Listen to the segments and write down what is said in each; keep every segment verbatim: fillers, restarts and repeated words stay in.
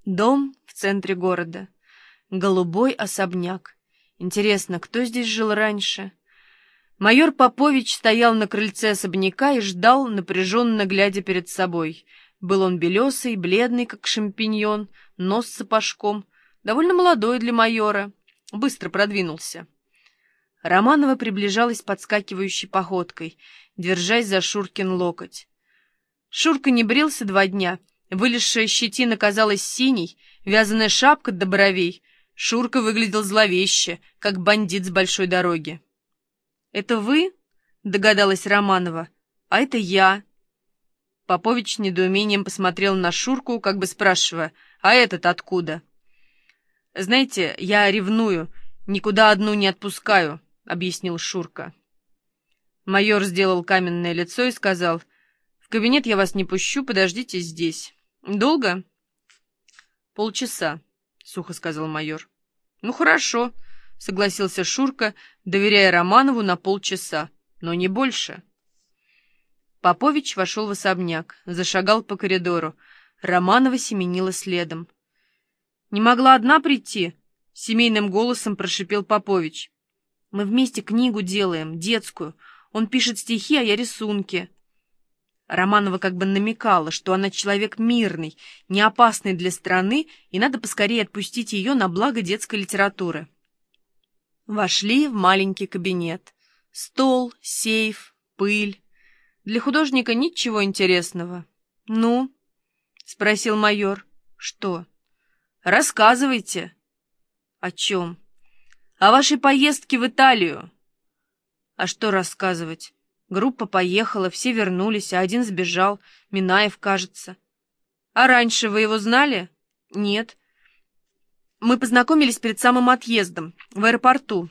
Дом в центре города. Голубой особняк. Интересно, кто здесь жил раньше? Майор Попович стоял на крыльце особняка и ждал, напряженно глядя перед собой. Был он белесый, бледный, как шампиньон, нос с сапожком, довольно молодой для майора, быстро продвинулся. Романова приближалась подскакивающей походкой, держась за Шуркин локоть. Шурка не брился два дня, вылезшая щетина казалась синей, вязаная шапка до бровей. Шурка выглядел зловеще, как бандит с большой дороги. «Это вы?» — догадалась Романова. «А это я». Попович с недоумением посмотрел на Шурку, как бы спрашивая, «А этот откуда?» «Знаете, я ревную, никуда одну не отпускаю», — объяснил Шурка. Майор сделал каменное лицо и сказал, «В кабинет я вас не пущу, подождите здесь». «Долго?» «Полчаса», — сухо сказал майор. «Ну, хорошо», — согласился Шурка, доверяя Романову на полчаса, но не больше. Попович вошел в особняк, зашагал по коридору. Романова семенила следом. «Не могла одна прийти?» — семейным голосом прошипел Попович. «Мы вместе книгу делаем, детскую. Он пишет стихи, а я рисунки». Романова как бы намекала, что она человек мирный, не опасный для страны, и надо поскорее отпустить ее на благо детской литературы. Вошли в маленький кабинет. Стол, сейф, пыль. Для художника ничего интересного. «Ну?» — спросил майор. «Что?» «Рассказывайте». «О чем?» «О вашей поездке в Италию». «А что рассказывать? Группа поехала, все вернулись, а один сбежал, Минаев, кажется». «А раньше вы его знали?» «Нет. Мы познакомились перед самым отъездом, в аэропорту.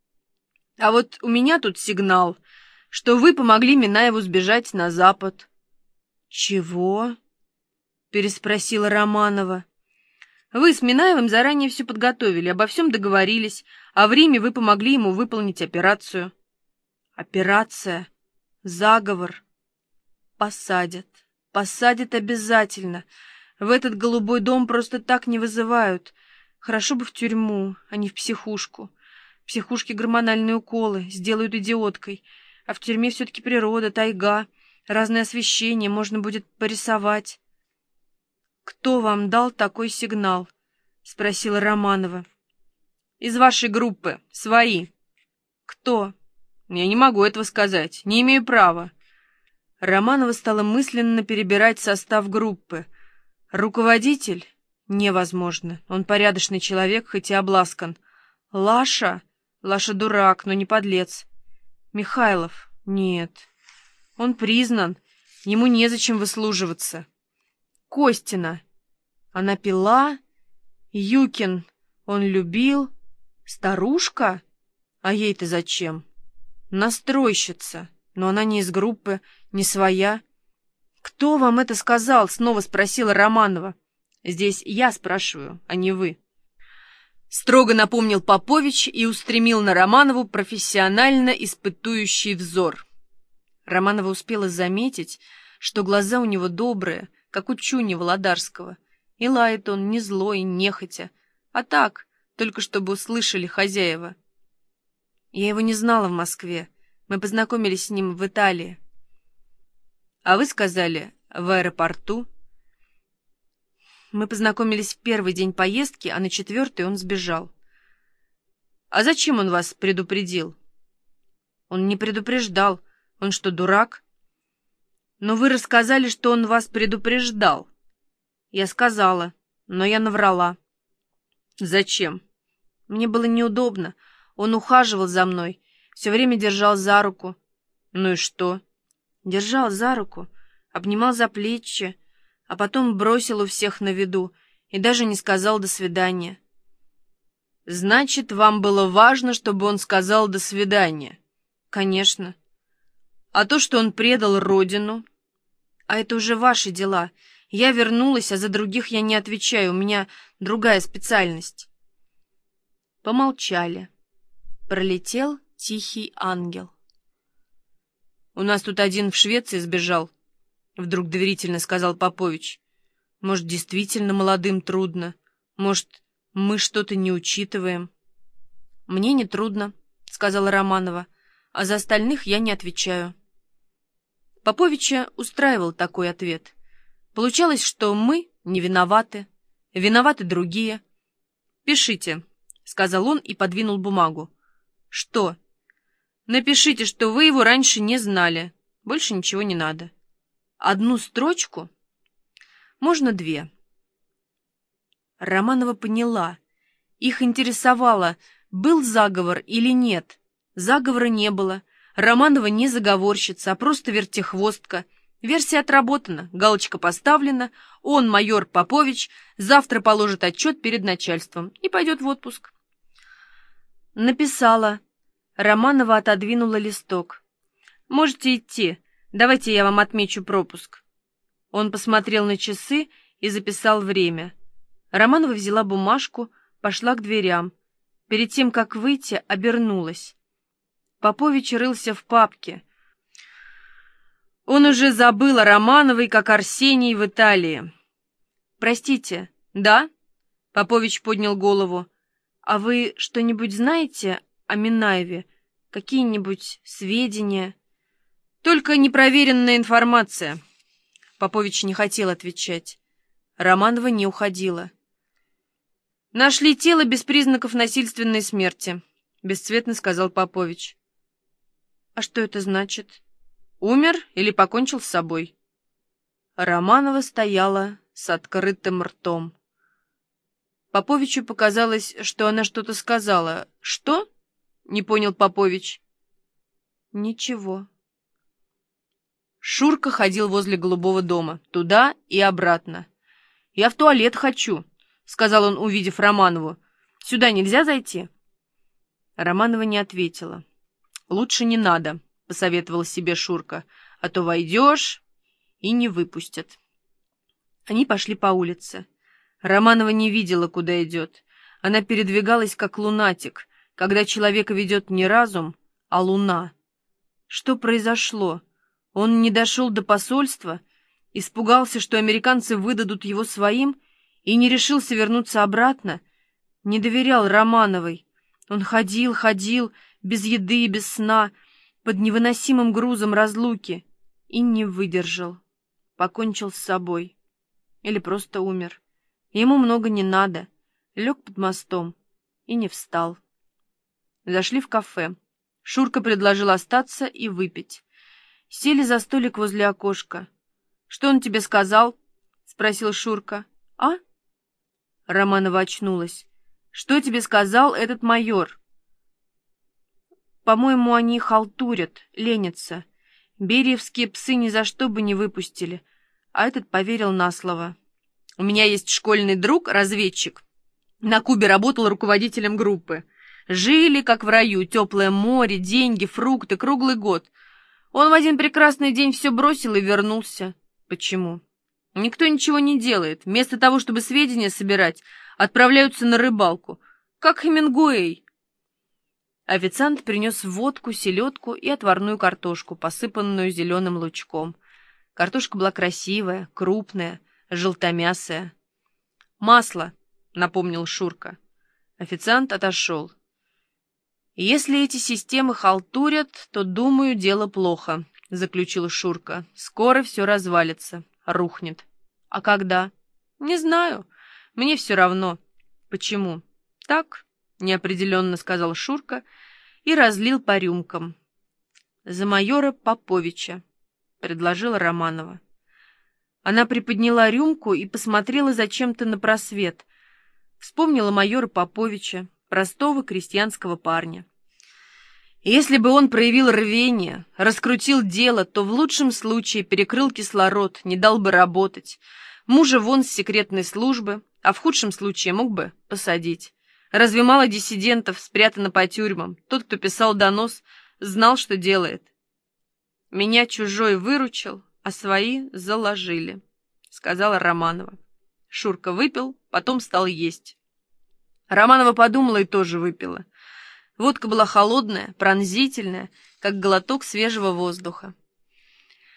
А вот у меня тут сигнал, что вы помогли Минаеву сбежать на запад». «Чего?» — переспросила Романова. «Вы с Минаевым заранее все подготовили, обо всем договорились, а в Риме вы помогли ему выполнить операцию». «Операция? Заговор? Посадят. Посадят обязательно. В этот голубой дом просто так не вызывают. Хорошо бы в тюрьму, а не в психушку. В психушке гормональные уколы, сделают идиоткой. А в тюрьме все-таки природа, тайга, разное освещение, можно будет порисовать». «Кто вам дал такой сигнал?» — спросила Романова. «Из вашей группы. Свои». «Кто?» «Я не могу этого сказать. Не имею права». Романова стала мысленно перебирать состав группы. «Руководитель? Невозможно. Он порядочный человек, хоть и обласкан. Лаша? Лаша дурак, но не подлец. Михайлов? Нет. Он признан. Ему незачем выслуживаться. Костина? Она пила. Юкин? Он любил. Старушка? А ей-то зачем? Настройщица. Но она не из группы, не своя». «Кто вам это сказал?» — снова спросила Романова. «Здесь я спрашиваю, а не вы». Строго напомнил Попович и устремил на Романову профессионально испытующий взор. Романова успела заметить, что глаза у него добрые, как у Чуни Володарского, и лает он не злой, нехотя, а так, только чтобы услышали хозяева. «Я его не знала в Москве. Мы познакомились с ним в Италии». «А вы сказали, в аэропорту?» «Мы познакомились в первый день поездки, а на четвертый он сбежал». «А зачем он вас предупредил?» «Он не предупреждал. Он что, дурак?» «Но вы рассказали, что он вас предупреждал». «Я сказала, но я наврала». «Зачем?» «Мне было неудобно. Он ухаживал за мной, все время держал за руку». «Ну и что?» «Держал за руку, обнимал за плечи, а потом бросил у всех на виду и даже не сказал «до свидания». «Значит, вам было важно, чтобы он сказал «до свидания»?» «Конечно». «А то, что он предал родину?» «А это уже ваши дела. Я вернулась, а за других я не отвечаю, у меня другая специальность». Помолчали. Пролетел тихий ангел. «У нас тут один в Швеции сбежал», — вдруг доверительно сказал Попович. Может, действительно молодым трудно? Может, мы что-то не учитываем? Мне не трудно, сказала Романова, а за остальных я не отвечаю. Поповича устраивал такой ответ. Получалось, что мы не виноваты, виноваты другие. «Пишите», — сказал он и подвинул бумагу. «Что?» «Напишите, что вы его раньше не знали. Больше ничего не надо». «Одну строчку?» «Можно две». Романова поняла. Их интересовало, был заговор или нет. Заговора не было. Романова не заговорщица, а просто вертихвостка. Версия отработана, галочка поставлена. Он, майор Попович, завтра положит отчет перед начальством и пойдет в отпуск. Написала. Романова отодвинула листок. «Можете идти. Давайте я вам отмечу пропуск». Он посмотрел на часы и записал время. Романова взяла бумажку, пошла к дверям. Перед тем, как выйти, обернулась. Попович рылся в папке. Он уже забыл о Романовой, как Арсении в Италии. «Простите, да?» — Попович поднял голову. «А вы что-нибудь знаете о Минаеве? Какие-нибудь сведения?» «Только непроверенная информация». Попович не хотел отвечать. Романова не уходила. «Нашли тело без признаков насильственной смерти», — бесцветно сказал Попович. «А что это значит? Умер или покончил с собой?» Романова стояла с открытым ртом. Поповичу показалось, что она что-то сказала. «Что?» — не понял Попович. «Ничего». Шурка ходил возле голубого дома, туда и обратно. «Я в туалет хочу», — сказал он, увидев Романову. «Сюда нельзя зайти?» Романова не ответила. «Лучше не надо», — посоветовал себе Шурка, «а то войдешь и не выпустят». Они пошли по улице. Романова не видела, куда идет. Она передвигалась, как лунатик, когда человека ведет не разум, а луна. Что произошло? Он не дошел до посольства, испугался, что американцы выдадут его своим, и не решился вернуться обратно, не доверял Романовой. Он ходил, ходил, без еды и без сна, под невыносимым грузом разлуки, и не выдержал. Покончил с собой. Или просто умер. Ему много не надо. Лег под мостом и не встал. Зашли в кафе. Шурка предложил остаться и выпить. Сели за столик возле окошка. «Что он тебе сказал?» — спросил Шурка. «А?» Романова очнулась. «Что тебе сказал этот майор?» «По-моему, они халтурят, ленятся. Бериевские псы ни за что бы не выпустили». А этот поверил на слово. «У меня есть школьный друг, разведчик. На Кубе работал руководителем группы. Жили, как в раю, теплое море, деньги, фрукты, круглый год. Он в один прекрасный день все бросил и вернулся. Почему? Никто ничего не делает. Вместо того, чтобы сведения собирать, отправляются на рыбалку. Как Хемингуэй». Официант принес водку, селедку и отварную картошку, посыпанную зеленым лучком. Картошка была красивая, крупная, желтомясая. «Масло», — напомнил Шурка. Официант отошел. «Если эти системы халтурят, то, думаю, дело плохо», — заключил Шурка. «Скоро все развалится, рухнет». «А когда?» «Не знаю. Мне все равно». «Почему?» «Так», — неопределенно сказал Шурка и разлил по рюмкам. «За майора Поповича», — предложила Романова. Она приподняла рюмку и посмотрела зачем-то на просвет. Вспомнила майора Поповича, простого крестьянского парня. Если бы он проявил рвение, раскрутил дело, то в лучшем случае перекрыл кислород, не дал бы работать. Мужа вон с секретной службы, а в худшем случае мог бы посадить. Разве мало диссидентов спрятано по тюрьмам? Тот, кто писал донос, знал, что делает. «Меня чужой выручил, а свои заложили», — сказала Романова. Шурка выпил, потом стал есть. Романова подумала и тоже выпила. Водка была холодная, пронзительная, как глоток свежего воздуха.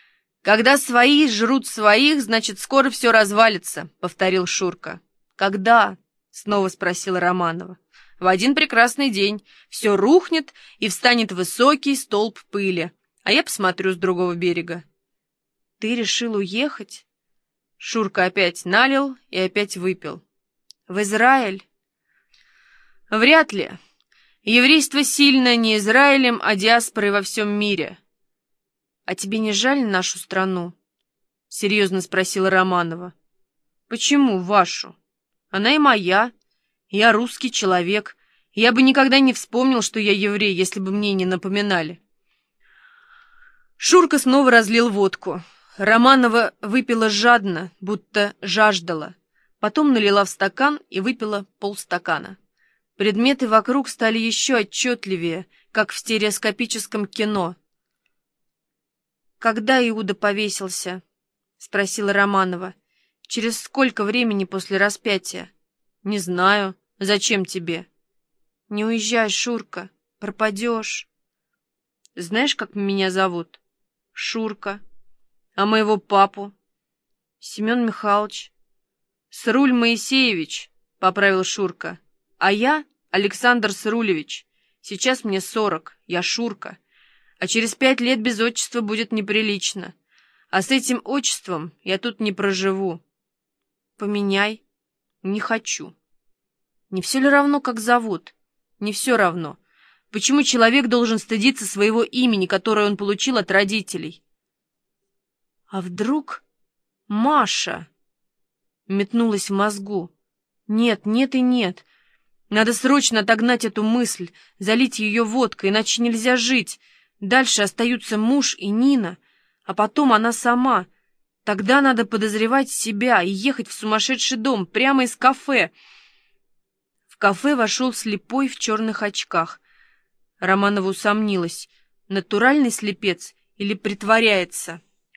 «Когда свои жрут своих, значит, скоро все развалится», — повторил Шурка. «Когда?» — снова спросила Романова. «В один прекрасный день все рухнет и встанет высокий столб пыли, а я посмотрю с другого берега». «Ты решил уехать?» Шурка опять налил и опять выпил. «В Израиль?» «Вряд ли. Еврейство сильно не Израилем, а диаспорой во всем мире». «А тебе не жаль нашу страну?» — серьезно спросила Романова. «Почему вашу? Она и моя. Я русский человек. Я бы никогда не вспомнил, что я еврей, если бы мне не напоминали». Шурка снова разлил водку. Романова выпила жадно, будто жаждала. Потом налила в стакан и выпила полстакана. Предметы вокруг стали еще отчетливее, как в стереоскопическом кино. «Когда Иуда повесился?» — спросила Романова. «Через сколько времени после распятия?» «Не знаю. Зачем тебе?» «Не уезжай, Шурка, пропадешь». «Знаешь, как меня зовут?» «Шурка». «А моего папу?» «Семен Михайлович». «Сруль Моисеевич», — поправил Шурка. «А я Александр Срулевич. Сейчас мне сорок, я Шурка. А через пять лет без отчества будет неприлично. А с этим отчеством я тут не проживу». «Поменяй». «Не хочу». «Не все ли равно, как зовут?» «Не все равно. Почему человек должен стыдиться своего имени, которое он получил от родителей?» «А вдруг Маша?» Метнулась в мозгу. «Нет, нет и нет. Надо срочно отогнать эту мысль, залить ее водкой, иначе нельзя жить. Дальше остаются муж и Нина, а потом она сама. Тогда надо подозревать себя и ехать в сумасшедший дом, прямо из кафе». В кафе вошел слепой в черных очках. Романова усомнилась, натуральный слепец или притворяется.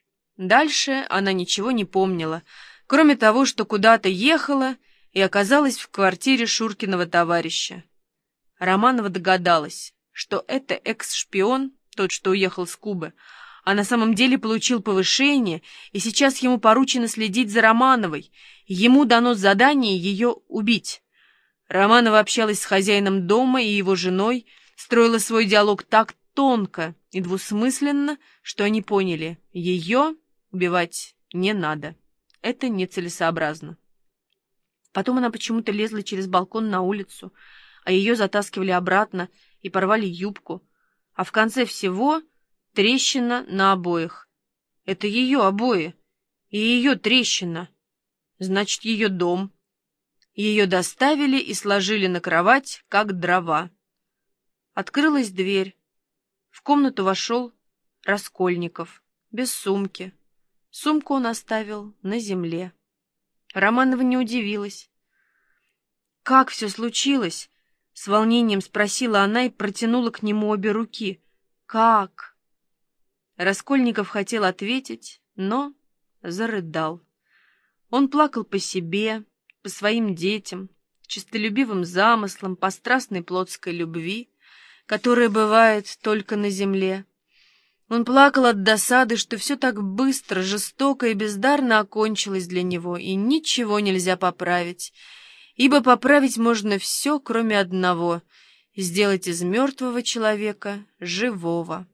Дальше она ничего не помнила, кроме того, что куда-то ехала и оказалась в квартире Шуркиного товарища. Романова догадалась, что это экс-шпион, тот, что уехал с Кубы, а на самом деле получил повышение, и сейчас ему поручено следить за Романовой. Ему дано задание ее убить. Романова общалась с хозяином дома и его женой, строила свой диалог так тонко и двусмысленно, что они поняли — ее убивать не надо. Это нецелесообразно. Потом она почему-то лезла через балкон на улицу, а ее затаскивали обратно и порвали юбку. А в конце всего трещина на обоях. Это ее обои и ее трещина. Значит, ее дом. Ее доставили и сложили на кровать, как дрова. Открылась дверь. В комнату вошел Раскольников, без сумки. Сумку он оставил на земле. Романова не удивилась. «Как все случилось?» — с волнением спросила она и протянула к нему обе руки. «Как?» Раскольников хотел ответить, но зарыдал. Он плакал по себе, по своим детям, честолюбивым замыслам, по страстной плотской любви, которая бывает только на земле. Он плакал от досады, что все так быстро, жестоко и бездарно окончилось для него, и ничего нельзя поправить, ибо поправить можно все, кроме одного — сделать из мертвого человека живого.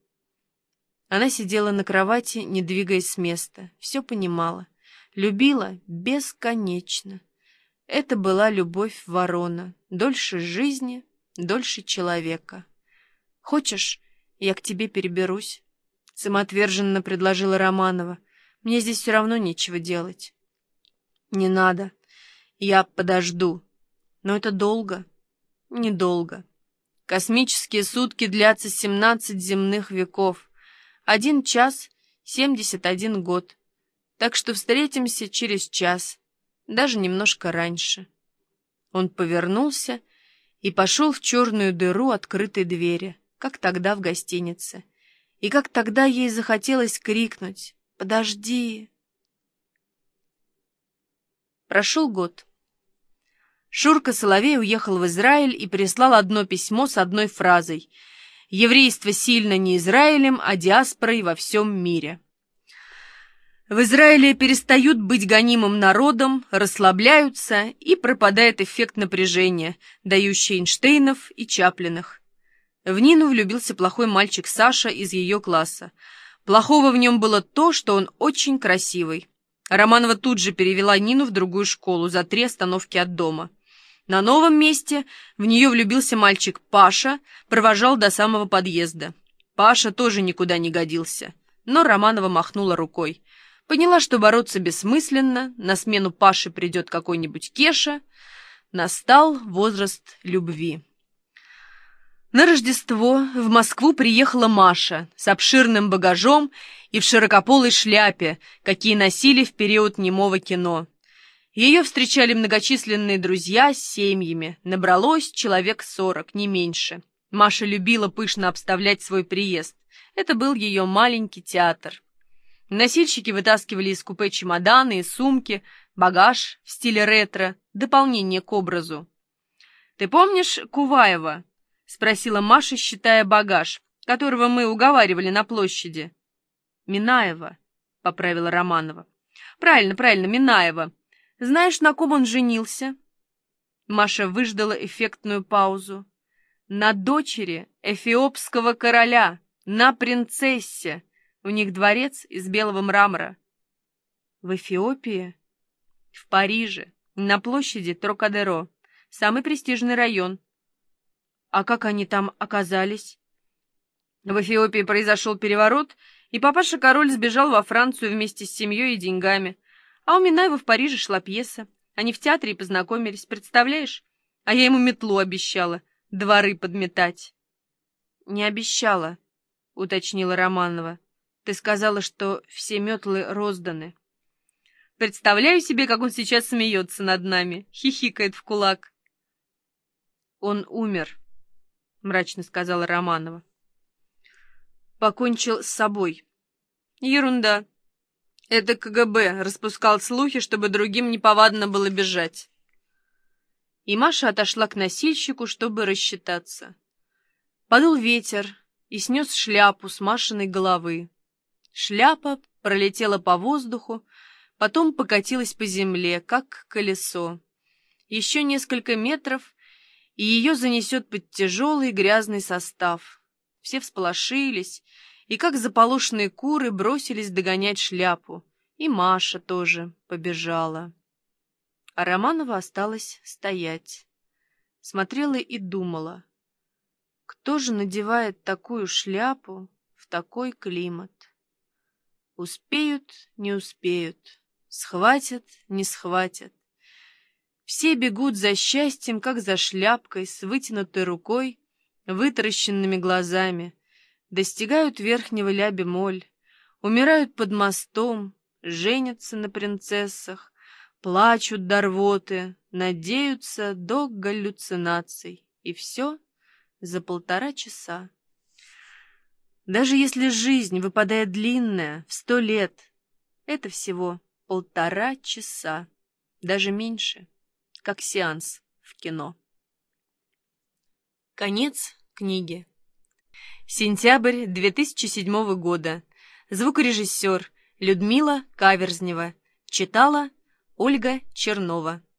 Она сидела на кровати, не двигаясь с места, все понимала, любила бесконечно. Это была любовь ворона, дольше жизни, дольше человека. «Хочешь, я к тебе переберусь?» — самоотверженно предложила Романова. «Мне здесь все равно нечего делать». «Не надо. Я подожду. Но это долго». «Недолго. Космические сутки длятся семнадцать земных веков. Один час — семьдесят один год. Так что встретимся через час, даже немножко раньше». Он повернулся и пошел в черную дыру открытой двери, как тогда в гостинице. И как тогда ей захотелось крикнуть «Подожди!». Прошел год. Шурка Соловей уехал в Израиль и прислал одно письмо с одной фразой: «Еврейство сильно не Израилем, а диаспорой во всем мире». В Израиле перестают быть гонимым народом, расслабляются, и пропадает эффект напряжения, дающий Эйнштейнов и Чаплиных. В Нину влюбился плохой мальчик Саша из ее класса. Плохого в нем было то, что он очень красивый. Романова тут же перевела Нину в другую школу за три остановки от дома. На новом месте в нее влюбился мальчик Паша, провожал до самого подъезда. Паша тоже никуда не годился, но Романова махнула рукой. Поняла, что бороться бессмысленно, на смену Паше придет какой-нибудь Кеша. Настал возраст любви. На Рождество в Москву приехала Маша с обширным багажом и в широкополой шляпе, какие носили в период немого кино. Ее встречали многочисленные друзья с семьями, набралось человек сорок, не меньше. Маша любила пышно обставлять свой приезд. Это был ее маленький театр. Носильщики вытаскивали из купе чемоданы и сумки, багаж в стиле ретро, дополнение к образу. «Ты помнишь Куваева?» — спросила Маша, считая багаж, которого мы уговаривали на площади. «Минаева», — поправила Романова. «Правильно, правильно, Минаева. Знаешь, на ком он женился?» Маша выждала эффектную паузу. «На дочери эфиопского короля, на принцессе. У них дворец из белого мрамора». «В Эфиопии?» «В Париже, на площади Трокадеро, самый престижный район». «А как они там оказались?» «В Эфиопии произошел переворот, и папаша-король сбежал во Францию вместе с семьей и деньгами. А у Минаева в Париже шла пьеса. Они в театре и познакомились, представляешь? А я ему метлу обещала, дворы подметать». «Не обещала», — уточнила Романова. «Ты сказала, что все метлы розданы». «Представляю себе, как он сейчас смеется над нами, хихикает в кулак». «Он умер», — мрачно сказала Романова. «Покончил с собой». «Ерунда. Это КГБ распускал слухи, чтобы другим неповадно было бежать». И Маша отошла к носильщику, чтобы рассчитаться. Подул ветер и снес шляпу с Машиной головы. Шляпа пролетела по воздуху, потом покатилась по земле, как колесо. Еще несколько метров, и ее занесет под тяжелый грязный состав. Все всполошились, и как заполошенные куры бросились догонять шляпу. И Маша тоже побежала. А Романова осталась стоять. Смотрела и думала, кто же надевает такую шляпу в такой климат? Успеют, не успеют, схватят, не схватят. Все бегут за счастьем, как за шляпкой, с вытянутой рукой, вытаращенными глазами, достигают верхнего ля-бемоль, умирают под мостом, женятся на принцессах, плачут до рвоты, надеются до галлюцинаций. И все за полтора часа. Даже если жизнь выпадает длинная, в сто лет, это всего полтора часа, даже меньше, как сеанс в кино. Конец книги. Сентябрь две тысячи седьмого года. Звукорежиссер Людмила Каверзнева. Читала Ольга Чернова.